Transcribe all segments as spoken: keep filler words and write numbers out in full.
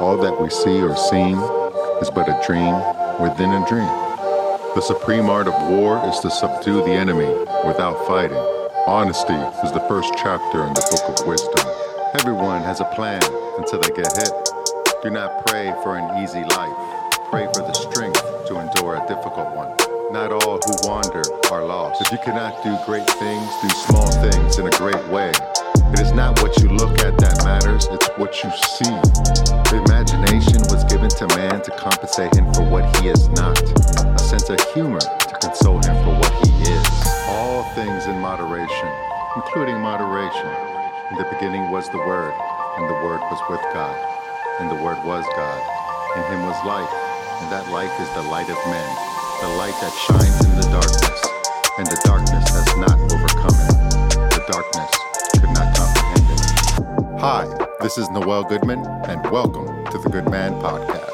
All that we see or seem is but a dream within a dream. The supreme art of war is to subdue the enemy without fighting. Honesty is the first chapter in the book of wisdom. Everyone has a plan until they get hit. Do not pray for an easy life. Pray for the strength to endure a difficult one. Not all who wander are lost. If you cannot do great things, do small things in a great way. It is not what you look at that matters, it's what you see. The imagination was given to man to compensate him for what he is not. A sense of humor to console him for what he is. All things in moderation, including moderation. In the beginning was the Word, and the Word was with God, and the Word was God. In him was life, and that life is the light of men, the light that shines in the darkness, and the darkness has not overcome it. The darkness could not comprehend it. Hi, this is Noel Goodman, and welcome to the Good Man Podcast.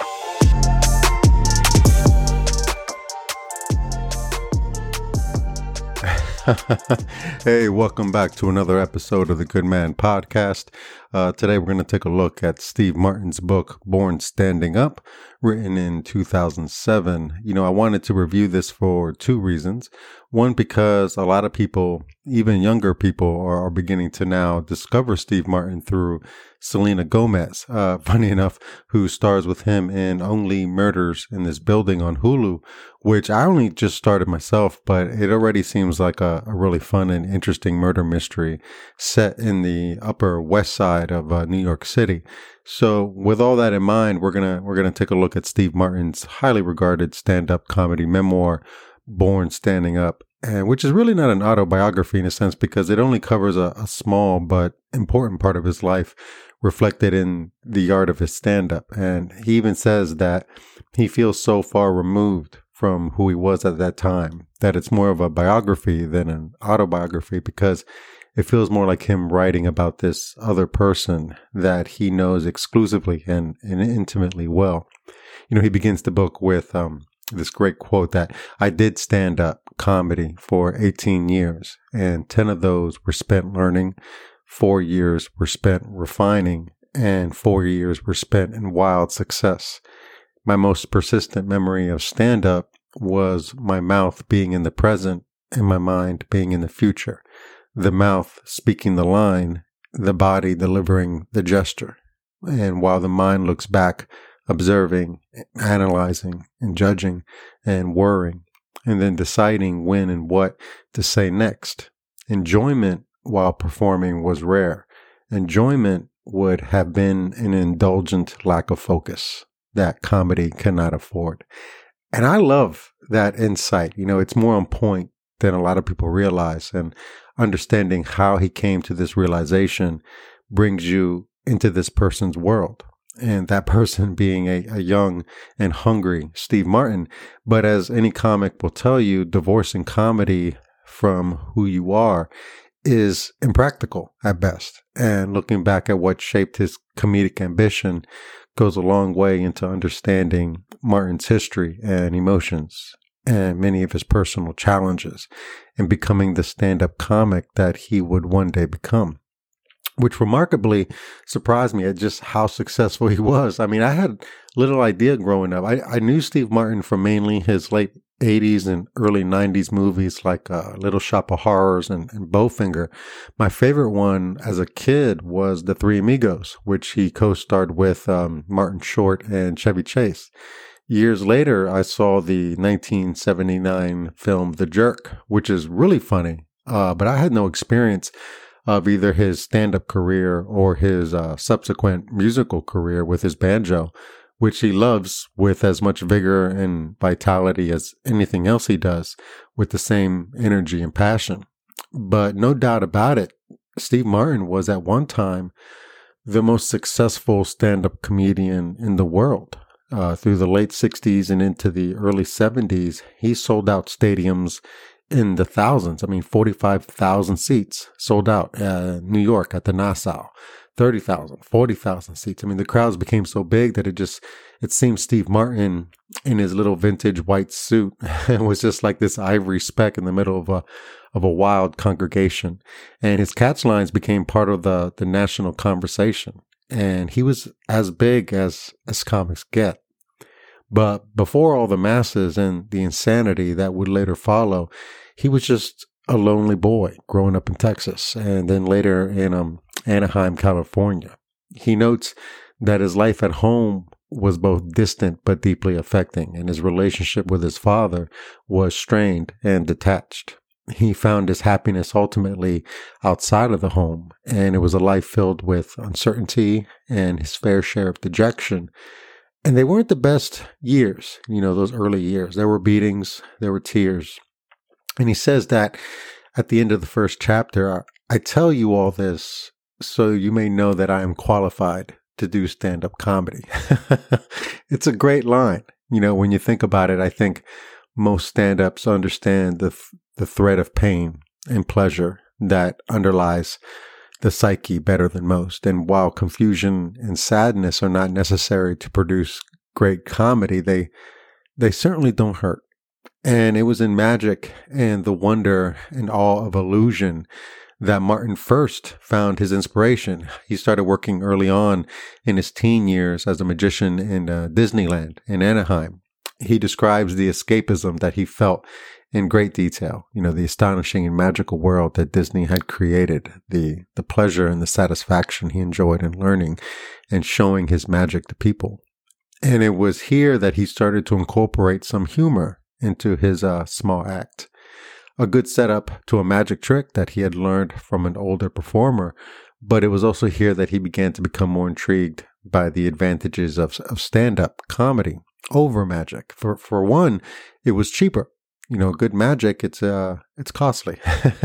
Hey, welcome back to another episode of the Good Man Podcast. Uh, today we're going to take a look at Steve Martin's book, Born Standing Up, written in two thousand seven. You know, I wanted to review this for two reasons. One, because a lot of people, even younger people, are, are beginning to now discover Steve Martin through Selena Gomez, uh, funny enough, who stars with him in Only Murders in This Building on Hulu, which I only just started myself, but it already seems like a, a really fun and interesting murder mystery set in the Upper West Side of uh, New York City. So with all that in mind, we're gonna we're gonna take a look at Steve Martin's highly regarded stand-up comedy memoir, Born Standing Up, and which is really not an autobiography in a sense because it only covers a, a small but important part of his life reflected in the art of his stand-up. And he even says that he feels so far removed from who he was at that time that it's more of a biography than an autobiography because it feels more like him writing about this other person that he knows exclusively and, and intimately well. You know, he begins the book with um, this great quote that I did stand-up comedy for eighteen years, and ten of those were spent learning, four years were spent refining, and four years were spent in wild success. My most persistent memory of stand-up was my mouth being in the present and my mind being in the future. The mouth speaking the line, the body delivering the gesture. And while the mind looks back, observing, analyzing, and judging, and worrying, and then deciding when and what to say next. Enjoyment while performing was rare. Enjoyment would have been an indulgent lack of focus that comedy cannot afford. And I love that insight. You know, it's more on point than a lot of people realize. And understanding how he came to this realization brings you into this person's world. And that person being a, a young and hungry Steve Martin. But as any comic will tell you, divorcing comedy from who you are is impractical at best. And looking back at what shaped his comedic ambition goes a long way into understanding Martin's history and emotions and many of his personal challenges and becoming the stand-up comic that he would one day become, which remarkably surprised me at just how successful he was. I mean, I had little idea growing up. I, I knew Steve Martin from mainly his late eighties and early nineties movies like uh, Little Shop of Horrors and, and Bowfinger. My favorite one as a kid was The Three Amigos, which he co-starred with um, Martin Short and Chevy Chase. Years later, I saw the nineteen seventy-nine film The Jerk, which is really funny, uh, but I had no experience of either his stand-up career or his uh, subsequent musical career with his banjo, which he loves with as much vigor and vitality as anything else he does, with the same energy and passion. But no doubt about it, Steve Martin was at one time the most successful stand-up comedian in the world. Uh, through the late sixties and into the early seventies, he sold out stadiums in the thousands. I mean, forty-five thousand seats sold out. Uh, New York at the Nassau, thirty thousand, forty thousand seats. I mean, the crowds became so big that it just, it seemed Steve Martin in his little vintage white suit was just like this ivory speck in the middle of a, of a wild congregation. And his catchlines became part of the, the national conversation. and he was as big as, as comics get. But before all the masses and the insanity that would later follow, he was just a lonely boy growing up in Texas and then later in um, Anaheim, California. He notes that his life at home was both distant but deeply affecting, and his relationship with his father was strained and detached. He found his happiness ultimately outside of the home, and it was a life filled with uncertainty and his fair share of dejection. And they weren't the best years, you know, those early years. There were beatings, there were tears. And he says that at the end of the first chapter, I tell you all this so you may know that I am qualified to do stand-up comedy. It's a great line. You know, when you think about it, I think most stand-ups understand the the thread of pain and pleasure that underlies the psyche better than most. And while confusion and sadness are not necessary to produce great comedy, they they certainly don't hurt. And it was in magic and the wonder and awe of illusion that Martin first found his inspiration. He started working early on in his teen years as a magician in uh, Disneyland in Anaheim. He describes the escapism that he felt in great detail. You know, the astonishing and magical world that Disney had created, the the pleasure and the satisfaction he enjoyed in learning and showing his magic to people. And it was here that he started to incorporate some humor into his uh, small act. A good setup to a magic trick that he had learned from an older performer, but it was also here that he began to become more intrigued by the advantages of, of stand-up comedy over magic. For for one, it was cheaper. You know, good magic, it's uh, it's costly.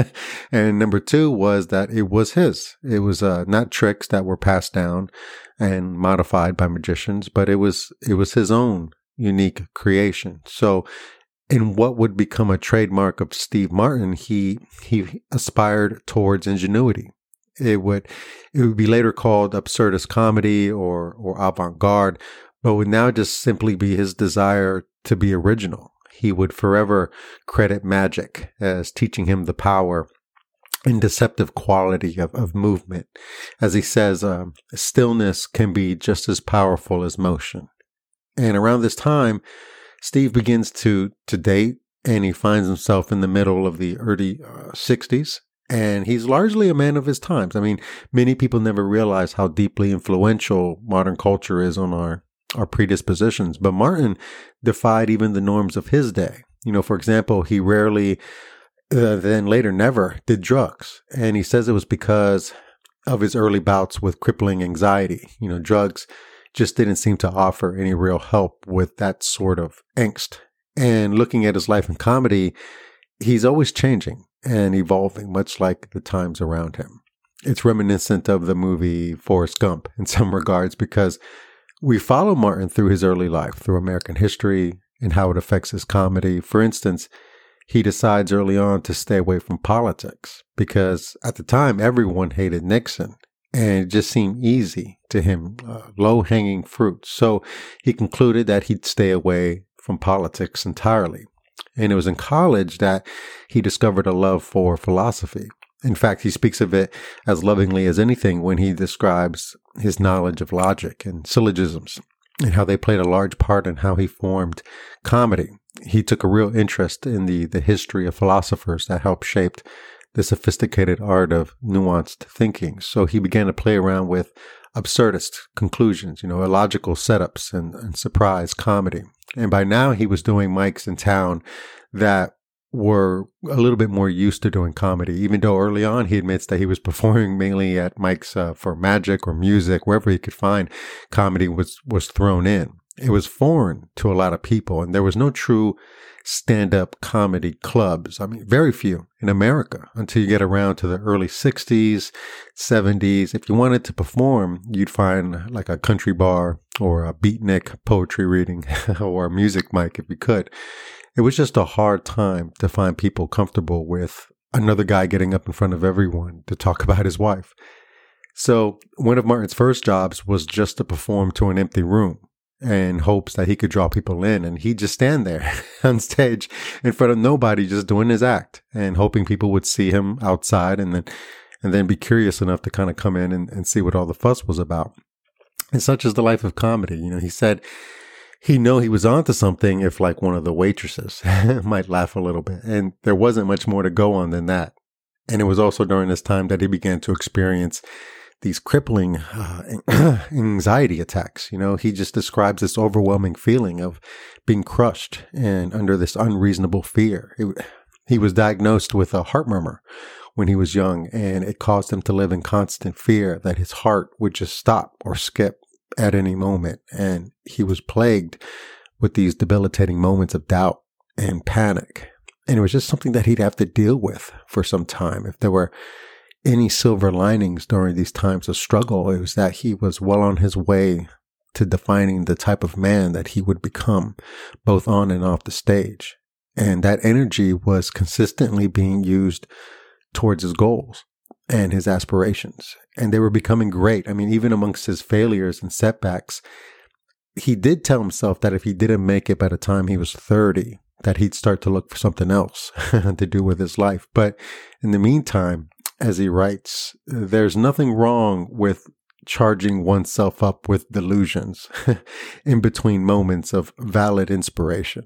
And number two was that it was his. It was uh, not tricks that were passed down and modified by magicians, but it was it was his own unique creation. So in what would become a trademark of Steve Martin, he he aspired towards ingenuity. It would it would be later called absurdist comedy or or avant-garde, but would now just simply be his desire to be original. He would forever credit magic as teaching him the power and deceptive quality of, of movement. As he says, um, stillness can be just as powerful as motion. And around this time, Steve begins to to date, and he finds himself in the middle of the early uh, sixties, and he's largely a man of his times. I mean, many people never realize how deeply influential modern culture is on our, our predispositions, but Martin defied even the norms of his day. You know, for example, he rarely, uh, then later never, did drugs, and he says it was because of his early bouts with crippling anxiety. You know, drugs just didn't seem to offer any real help with that sort of angst. And looking at his life in comedy, he's always changing and evolving, much like the times around him. It's reminiscent of the movie Forrest Gump in some regards, because we follow Martin through his early life, through American history and how it affects his comedy. For instance, he decides early on to stay away from politics because at the time, everyone hated Nixon. And it just seemed easy to him, uh, low-hanging fruit. So he concluded that he'd stay away from politics entirely. And it was in college that he discovered a love for philosophy. In fact, he speaks of it as lovingly as anything when he describes his knowledge of logic and syllogisms and how they played a large part in how he formed comedy. He took a real interest in the, the history of philosophers that helped shape the sophisticated art of nuanced thinking. So he began to play around with absurdist conclusions, you know, illogical setups and, and surprise comedy. And by now he was doing mics in town that were a little bit more used to doing comedy, even though early on he admits that he was performing mainly at mics uh, for magic or music, wherever he could find comedy was, was thrown in. It was foreign to a lot of people, and there was no true stand-up comedy clubs. I mean, very few in America until you get around to the early sixties, seventies. If you wanted to perform, you'd find like a country bar or a beatnik poetry reading or a music mic if you could. It was just a hard time to find people comfortable with another guy getting up in front of everyone to talk about his wife. So one of Martin's first jobs was just to perform to an empty room in hopes that he could draw people in. And he'd just stand there on stage in front of nobody, just doing his act and hoping people would see him outside and then and then be curious enough to kind of come in and, and see what all the fuss was about. And such is the life of comedy. You know, he said he know he was onto something if like one of the waitresses might laugh a little bit. And there wasn't much more to go on than that. And it was also during this time that he began to experience these crippling uh, anxiety attacks. You know, he just describes this overwhelming feeling of being crushed and under this unreasonable fear. It, he was diagnosed with a heart murmur when he was young, and it caused him to live in constant fear that his heart would just stop or skip at any moment. And he was plagued with these debilitating moments of doubt and panic. And it was just something that he'd have to deal with for some time. If there were any silver linings during these times of struggle, it was that he was well on his way to defining the type of man that he would become, both on and off the stage. And that energy was consistently being used towards his goals and his aspirations. And they were becoming great. I mean, even amongst his failures and setbacks, he did tell himself that if he didn't make it by the time he was thirty, that he'd start to look for something else to do with his life. But in the meantime, as he writes, there's nothing wrong with charging oneself up with delusions in between moments of valid inspiration.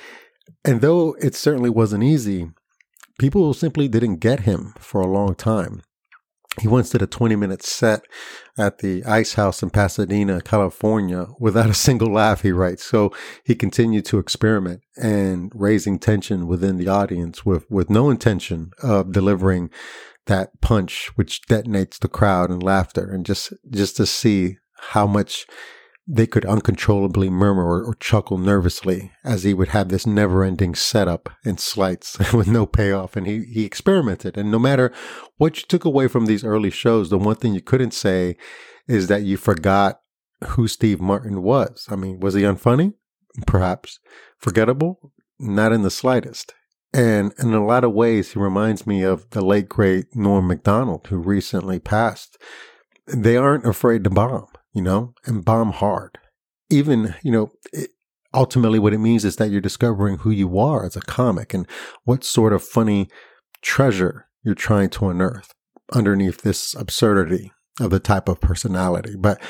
And though it certainly wasn't easy, people simply didn't get him for a long time. He once did a twenty-minute set at the Ice House in Pasadena, California, without a single laugh, he writes. So he continued to experiment and raising tension within the audience with, with no intention of delivering that punch which detonates the crowd in laughter, and just, just to see how much they could uncontrollably murmur or, or chuckle nervously as he would have this never-ending setup and slights with no payoff. And he, he experimented. And no matter what you took away from these early shows, the one thing you couldn't say is that you forgot who Steve Martin was. I mean, was he unfunny? Perhaps. Forgettable? Not in the slightest. And in a lot of ways, he reminds me of the late, great Norm Macdonald, who recently passed. They aren't afraid to bomb, you know, and bomb hard. Even, you know, it, ultimately what it means is that you're discovering who you are as a comic and what sort of funny treasure you're trying to unearth underneath this absurdity of the type of personality. But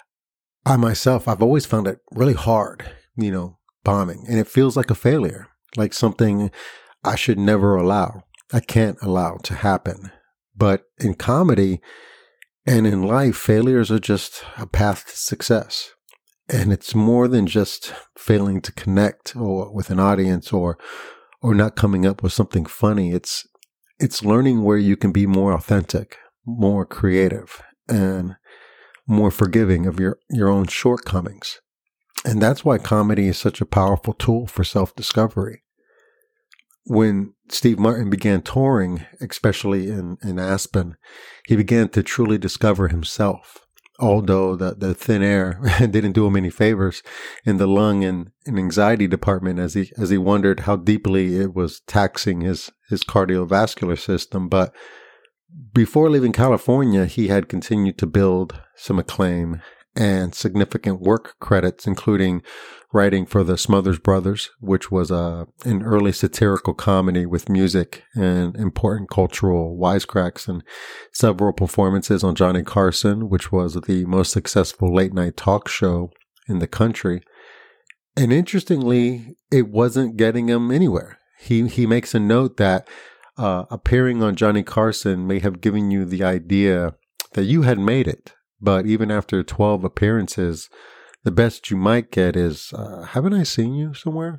I myself, I've always found it really hard, you know, bombing. And it feels like a failure, like something I should never allow. I can't allow to happen. But in comedy and in life, failures are just a path to success. And it's more than just failing to connect or with an audience or or not coming up with something funny. It's it's learning where you can be more authentic, more creative, and more forgiving of your, your own shortcomings. And that's why comedy is such a powerful tool for self-discovery. When Steve Martin began touring, especially in, in Aspen, he began to truly discover himself. Although the, the thin air didn't do him any favors in the lung and, and anxiety department as he as he wondered how deeply it was taxing his, his cardiovascular system. But before leaving California, he had continued to build some acclaim and significant work credits, including writing for the Smothers Brothers, which was a, an early satirical comedy with music and important cultural wisecracks, and several performances on Johnny Carson, which was the most successful late night talk show in the country. And interestingly, it wasn't getting him anywhere. He, he makes a note that uh, appearing on Johnny Carson may have given you the idea that you had made it. But even after twelve appearances, the best you might get is, uh, haven't I seen you somewhere?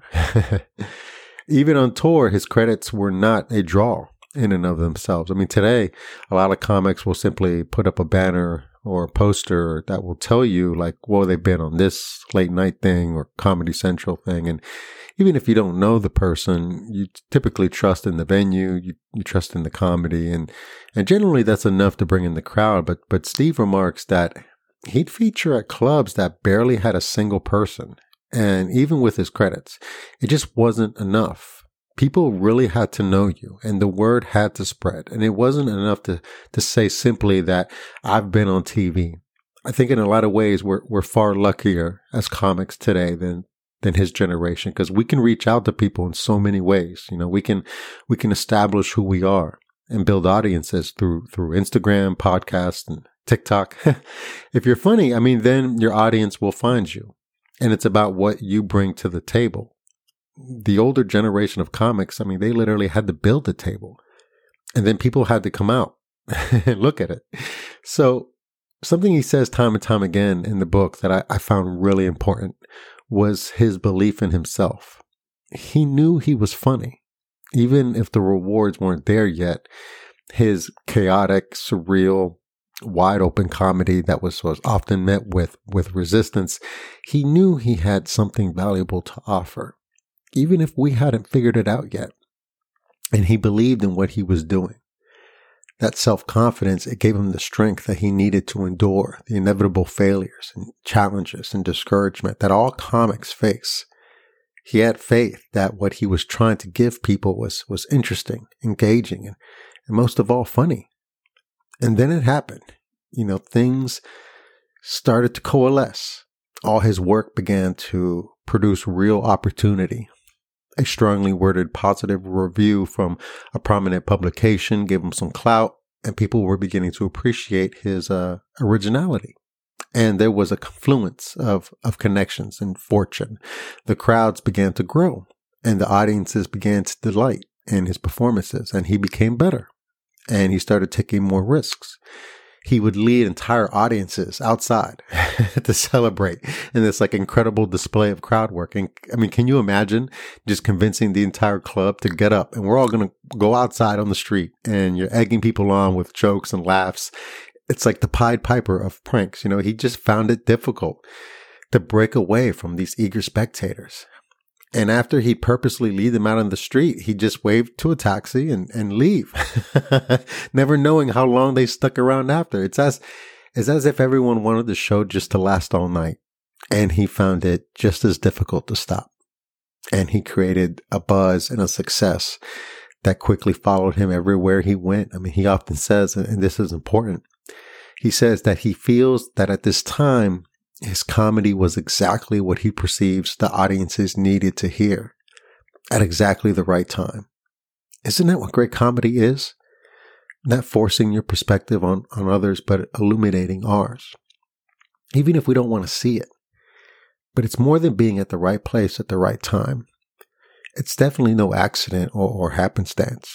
Even on tour, his credits were not a draw in and of themselves. I mean, today, a lot of comics will simply put up a banner or a poster that will tell you, like, well, they've been on this late night thing or Comedy Central thing. And even if you don't know the person, you typically trust in the venue, you, you trust in the comedy, and and generally that's enough to bring in the crowd. But but Steve remarks that he'd feature at clubs that barely had a single person, and even with his credits, it just wasn't enough. People really had to know you, and the word had to spread. And it wasn't enough to to say simply that I've been on T V. I think in a lot of ways we're we're far luckier as comics today than than his generation, because we can reach out to people in so many ways. You know, we can we can establish who we are and build audiences through through Instagram, podcasts, and TikTok. If you're funny, I mean, then your audience will find you. And it's about what you bring to the table. The older generation of comics, I mean, they literally had to build the table. And then people had to come out and look at it. So something he says time and time again in the book that I, I found really important was his belief in himself. He knew he was funny. Even if the rewards weren't there yet, his chaotic, surreal, wide open comedy that was, was often met with, with resistance, he knew he had something valuable to offer, even if we hadn't figured it out yet. And he believed in what he was doing. That self-confidence, it gave him the strength that he needed to endure the inevitable failures and challenges and discouragement that all comics face. He had faith that what he was trying to give people was, was interesting, engaging, and, and most of all, funny. And then it happened. You know, things started to coalesce. All his work began to produce real opportunity. A strongly worded positive review from a prominent publication gave him some clout, and people were beginning to appreciate his uh, originality. And there was a confluence of, of connections and fortune. The crowds began to grow, and the audiences began to delight in his performances, and he became better. And he started taking more risks. He would lead entire audiences outside to celebrate in this like incredible display of crowd work. And I mean, can you imagine just convincing the entire club to get up and we're all going to go outside on the street and you're egging people on with jokes and laughs. It's like the Pied Piper of pranks. You know, he just found it difficult to break away from these eager spectators. And after he'd purposely lead them out on the street, he'd just wave to a taxi and, and leave, never knowing how long they stuck around after. It's as, it's as if everyone wanted the show just to last all night. And he found it just as difficult to stop. And he created a buzz and a success that quickly followed him everywhere he went. I mean, he often says, and this is important, he says that he feels that at this time, his comedy was exactly what he perceives the audiences needed to hear at exactly the right time. Isn't that what great comedy is? Not forcing your perspective on, on others, but illuminating ours. Even if we don't want to see it. But it's more than being at the right place at the right time. It's definitely no accident or, or happenstance.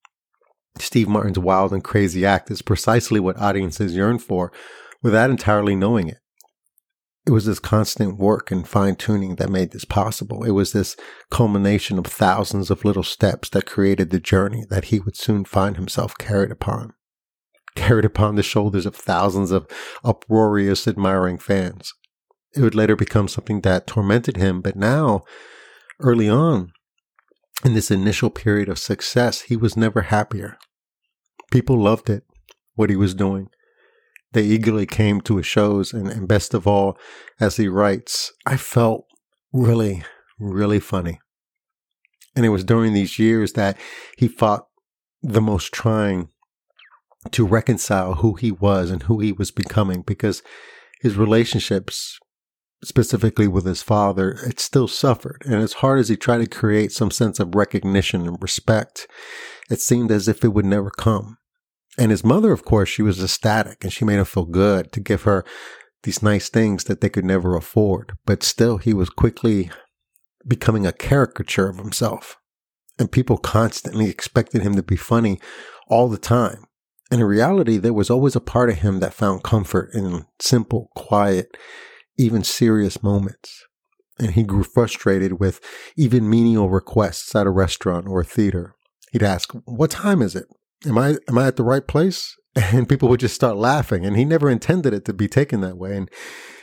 Steve Martin's wild and crazy act is precisely what audiences yearn for without entirely knowing it. It was this constant work and fine-tuning that made this possible. It was this culmination of thousands of little steps that created the journey that he would soon find himself carried upon. Carried upon the shoulders of thousands of uproarious, admiring fans. It would later become something that tormented him, but now, early on, in this initial period of success, he was never happier. People loved it, what he was doing. They eagerly came to his shows, and, and best of all, as he writes, I felt really, really funny. And it was during these years that he fought the most trying to reconcile who he was and who he was becoming, because his relationships, specifically with his father, it still suffered. And as hard as he tried to create some sense of recognition and respect, it seemed as if it would never come. And his mother, of course, she was ecstatic and she made him feel good to give her these nice things that they could never afford. But still, he was quickly becoming a caricature of himself. And people constantly expected him to be funny all the time. And in reality, there was always a part of him that found comfort in simple, quiet, even serious moments. And he grew frustrated with even menial requests at a restaurant or a theater. He'd ask, what time is it? Am I am I at the right place? And people would just start laughing. And he never intended it to be taken that way. And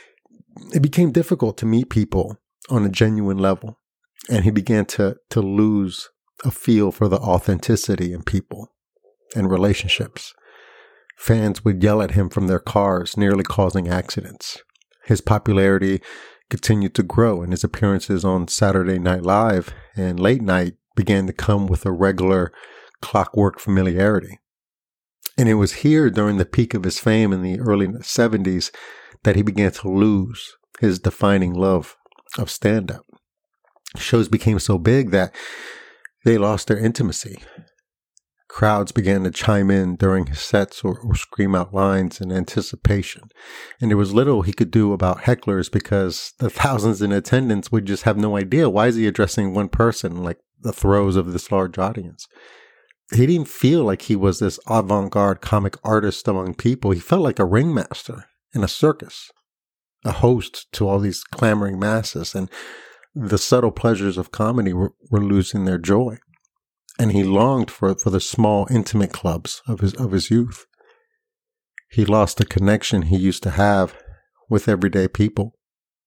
it became difficult to meet people on a genuine level. And he began to to lose a feel for the authenticity in people and relationships. Fans would yell at him from their cars, nearly causing accidents. His popularity continued to grow, and his appearances on Saturday Night Live and late night began to come with a regular clockwork familiarity. And it was here during the peak of his fame in the early seventies that he began to lose his defining love of stand-up. Shows became so big that they lost their intimacy, Crowds began to chime in during his sets or, or scream out lines in anticipation. And there was little he could do about hecklers because the thousands in attendance would just have no idea. Why is he addressing one person, like the throes of this large audience? He didn't feel like he was this avant-garde comic artist among people. He felt like a ringmaster in a circus, a host to all these clamoring masses. And the subtle pleasures of comedy were, were losing their joy. And he longed for, for the small, intimate clubs of his of his youth. He lost the connection he used to have with everyday people.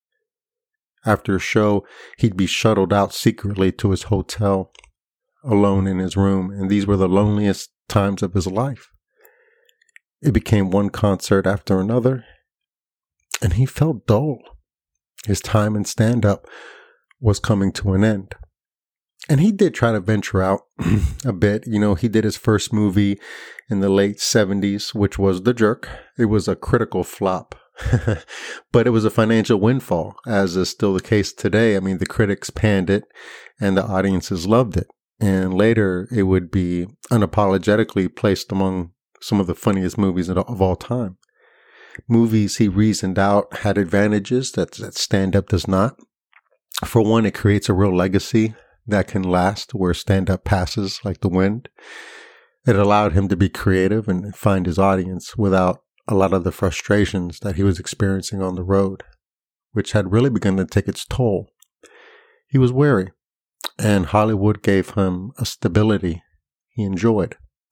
After a show, he'd be shuttled out secretly to his hotel, alone in his room, and these were the loneliest times of his life. It became one concert after another, and he felt dull. His time in stand-up was coming to an end. And he did try to venture out a bit. You know, he did his first movie in the late seventies, which was The Jerk. It was a critical flop, but it was a financial windfall, as is still the case today. I mean, the critics panned it and the audiences loved it. And later it would be unapologetically placed among some of the funniest movies of all time. Movies he reasoned out had advantages that, that stand-up does not. For one, it creates a real legacy that can last where stand-up passes like the wind. It allowed him to be creative and find his audience without a lot of the frustrations that he was experiencing on the road, which had really begun to take its toll. He was wary, and Hollywood gave him a stability he enjoyed.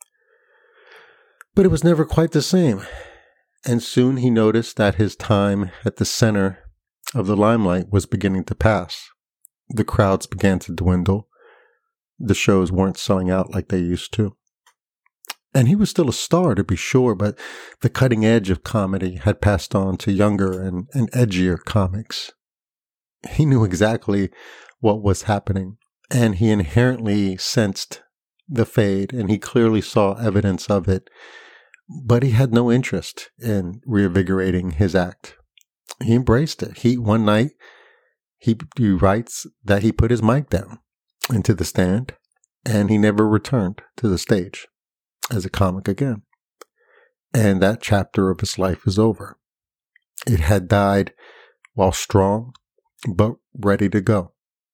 But it was never quite the same, and soon he noticed that his time at the center of the limelight was beginning to pass. The crowds began to dwindle. The shows weren't selling out like they used to. And he was still a star, to be sure, but the cutting edge of comedy had passed on to younger and, and edgier comics. He knew exactly what was happening, and he inherently sensed the fade, and he clearly saw evidence of it, but he had no interest in reinvigorating his act. He embraced it. He, one night, He, he writes that he put his mic down into the stand and he never returned to the stage as a comic again. And that chapter of his life is over. It had died while strong, but ready to go.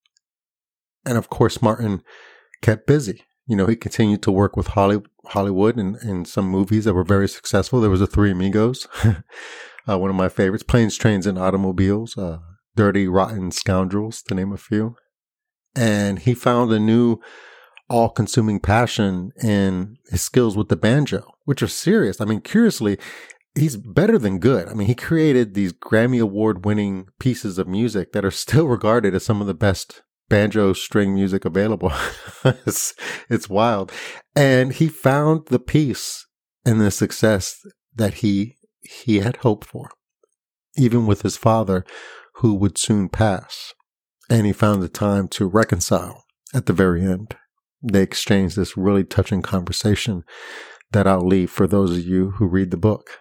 And of course, Martin kept busy. You know, he continued to work with Holly, Hollywood in, in some movies that were very successful. There was The Three Amigos, uh, one of my favorites, Planes, Trains, and Automobiles, uh, Dirty, Rotten Scoundrels, to name a few. And he found a new all-consuming passion in his skills with the banjo, which are serious. I mean, curiously, he's better than good. I mean, he created these Grammy Award-winning pieces of music that are still regarded as some of the best banjo string music available. it's, it's wild. And he found the peace and the success that he he had hoped for, even with his father, who would soon pass. And he found the time to reconcile at the very end. They exchanged this really touching conversation that I'll leave for those of you who read the book.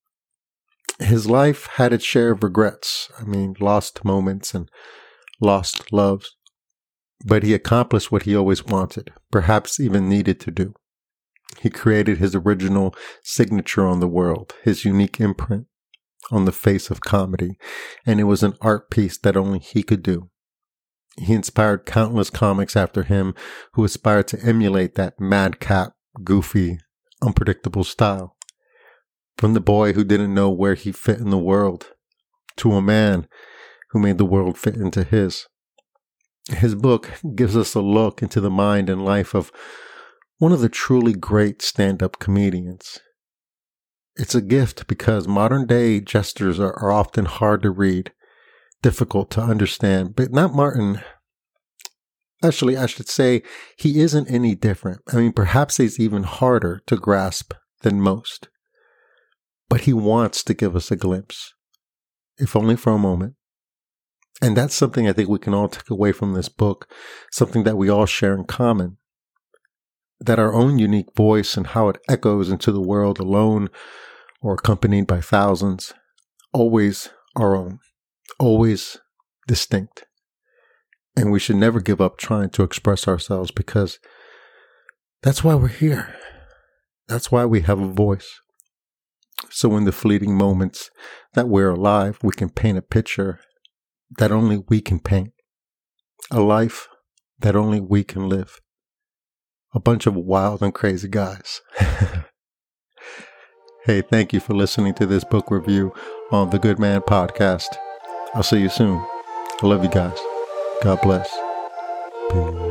His life had its share of regrets. I mean, lost moments and lost loves. But he accomplished what he always wanted, perhaps even needed to do. He created his original signature on the world, his unique imprint on the face of comedy, and it was an art piece that only he could do. He inspired countless comics after him who aspired to emulate that madcap, goofy, unpredictable style. From the boy who didn't know where he fit in the world to a man who made the world fit into his. His book gives us a look into the mind and life of one of the truly great stand-up comedians. It's a gift because modern-day jesters are, are often hard to read, difficult to understand, but not Martin. Actually, I should say he isn't any different. I mean, perhaps he's even harder to grasp than most. But he wants to give us a glimpse, if only for a moment. And that's something I think we can all take away from this book, something that we all share in common. That our own unique voice and how it echoes into the world alone or accompanied by thousands, always our own, always distinct. And we should never give up trying to express ourselves because that's why we're here. That's why we have a voice. So in the fleeting moments that we're alive, we can paint a picture that only we can paint. A life that only we can live. A bunch of wild and crazy guys. Hey, thank you for listening to this book review on the Good Man Podcast. I'll see you soon. I love you guys. God bless. Peace.